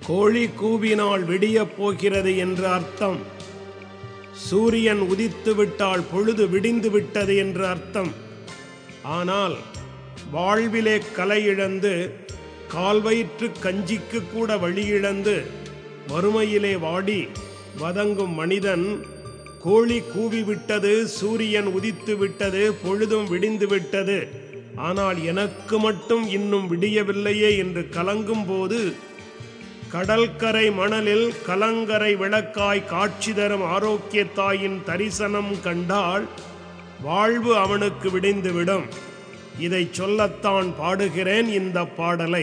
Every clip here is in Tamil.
கோழி கூவினால் விடியப் போகிறது என்று அர்த்தம். சூரியன் உதித்து விட்டால் பொழுது விடிந்து விட்டது என்று அர்த்தம். ஆனால் வாழ்விலே கலை இழந்து கால்வயிற்று கஞ்சிக்கு கூட வழியிழந்து வறுமையிலே வாடி வதங்கும் மனிதன் கோழி கூவிவிட்டது, சூரியன் உதித்து விட்டது, பொழுதும் விடிந்து விட்டது, ஆனால் எனக்கு மட்டும் இன்னும் விடியவில்லையே என்று கலங்கும் போது கடற்கரை மணலில் கலங்கரை விளக்காய் காட்சி தரும் ஆரோக்கிய தாயின் தரிசனம் கண்டால் வாழ்வு அவனுக்கு விடிந்துவிடும். இதை சொல்லத்தான் பாடுகிறேன் இந்த பாடலை.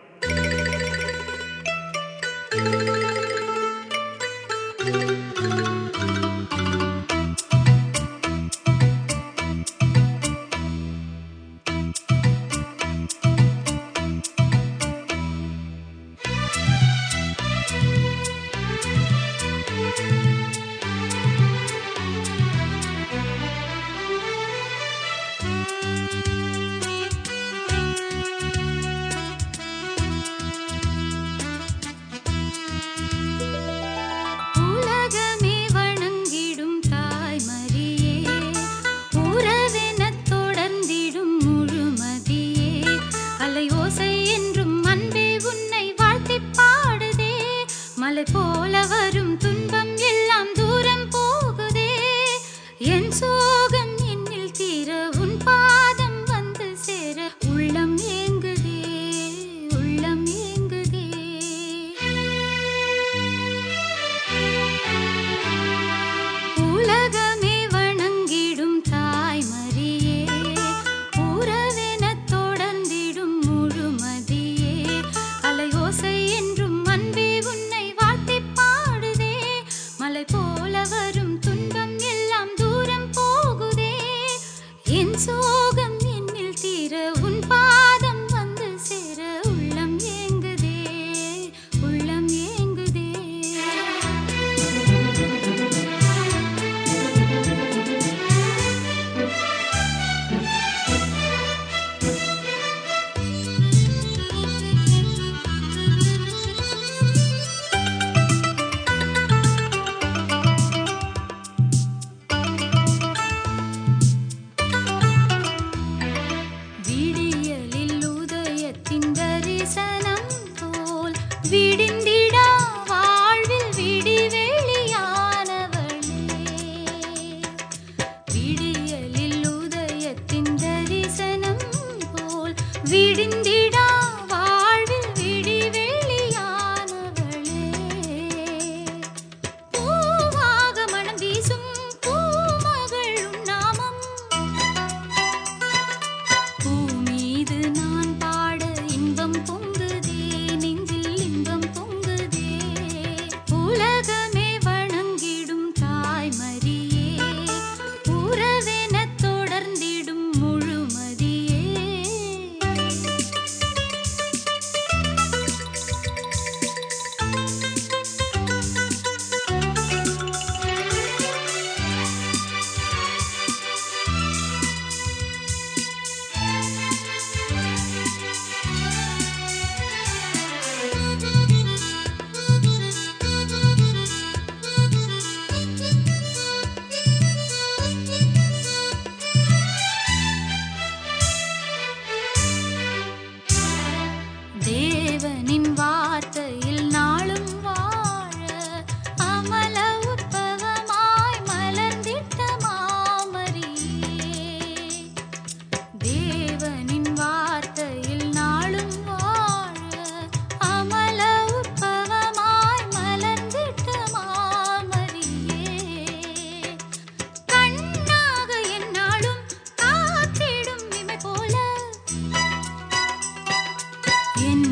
மலை போல வரும் துன்பம் எல்லாம் தூரம் போகுதே, என் சோகம் என்னில் தீர உன் பாதம் வந்து சேர உள்ளம் ஏங்குதே, உள்ளம் ஏங்குதே. உலகமே வணங்கிடும் தாய் மரியே, உறவெனத் தொடர்ந்திடும் முழுமதியே, அலையோசை என்றும் அன்பே மலை போல வரும் துன்பம் எல்லாம் தூரம் போகுதே, என் சோகம் என்னில் தீர உன் பாதம் வந்து சேர உள்ளம் ஏங்குதே, உள்ளம் ஏங்குதே. விடிந்திடா வாழ்வில் விடிவெளியானவளே, விடியலில் உதயத்தின் தரிசனம் போல் விடிந்திடா வாழ்வில் விடிவெளியானவளே. பூவாக மனம் வீசும் பூமகள் உன் நாமம், பூ மீது நான் பாட இன்பம் பொங்குதே, உலகமே வணங்கிடும் தாய் மரியே, உறவெனத் தொடர்ந்திடும் முழுமதியே. தேவனின் வார்த்தையில் நாளும் வாழ அமல உற்பவமாய் மலர்ந்திட்ட மாமரியே, தேவனின் வார்த்தையில் நாளும் வாழ அமல உற்பவமாய் மலர்ந்திட்ட மாமரியே, கண்ணாக என்னாலும் காத்திடும் இமை போல என்